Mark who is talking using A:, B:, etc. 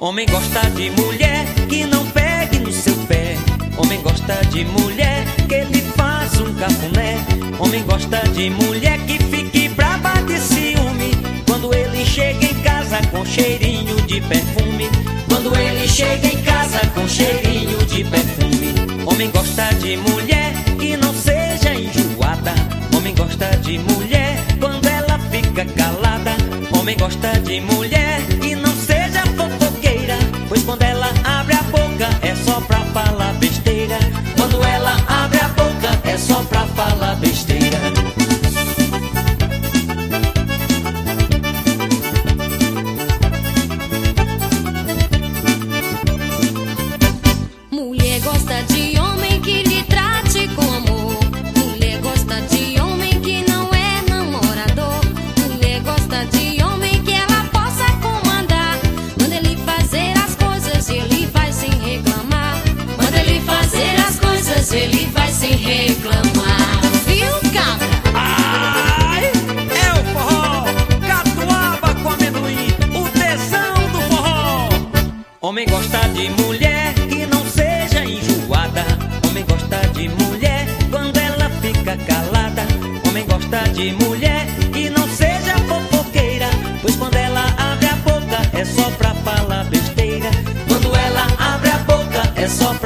A: Homem gosta de mulher que não pegue no seu pé. Homem gosta de mulher que lhe faça um cafuné. Homem gosta de mulher que fique brava de ciúme quando ele chega em casa com cheirinho de perfume. Quando ele chega em casa com cheirinho de perfume. Homem gosta de mulher que não seja enjoada. Homem gosta de mulher quando ela fica calada. Homem gosta de mulher que não seja fofoqueira, pois quando ela abre a boca é só pra falar besteira. Quando ela abre a boca é só pra falar besteira.
B: Mulher gosta de homem que lhe trate com amor. Mulher gosta de homem que não é namorador. Mulher gosta de homem que ela possa comandar. Manda ele fazer as coisas, ele vai sem reclamar. Manda ele fazer as coisas, ele vai sem reclamar. Viu, cabra?
A: Ai, é o forró, catuaba com amendoim, o tesão do forró. Homem gosta de mulher que não seja enjoada. Homem gosta de mulher quando ela fica calada. Homem gosta de mulher que não seja fofoqueira, pois quando ela abre a boca é só pra falar besteira. Quando ela abre a boca é só